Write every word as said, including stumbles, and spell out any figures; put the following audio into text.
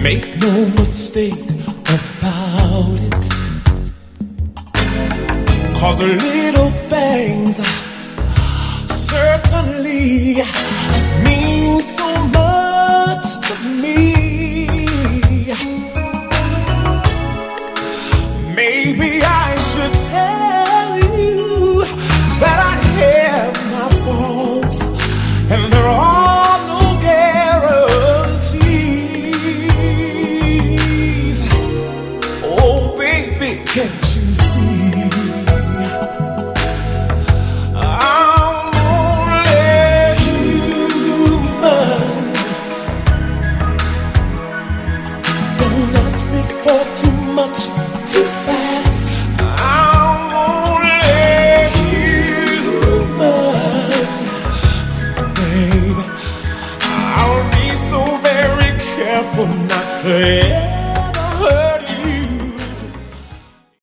Make no mistake about it, 'cause the little things certainly mean so much to me. Maybe I should tell you that I have my faults, and there are no guarantees. Oh, baby, can't you see? I'm only human. Don't ask me for too much too fast. I'm only human, babe. I'll be so very careful not to